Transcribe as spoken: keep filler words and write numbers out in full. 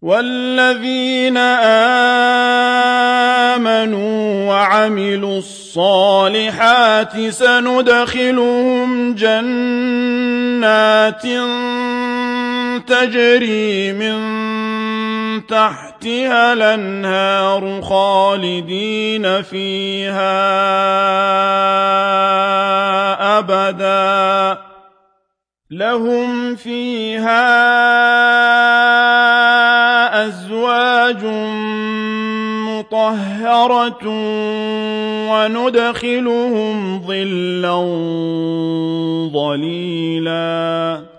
والذين آمنوا وعملوا الصالحات سندخلهم جنات تجري من تحتها الأنهار خالدين فيها أبدا لهم فيها أزواج مطهرة وندخلهم ظلا ظليلا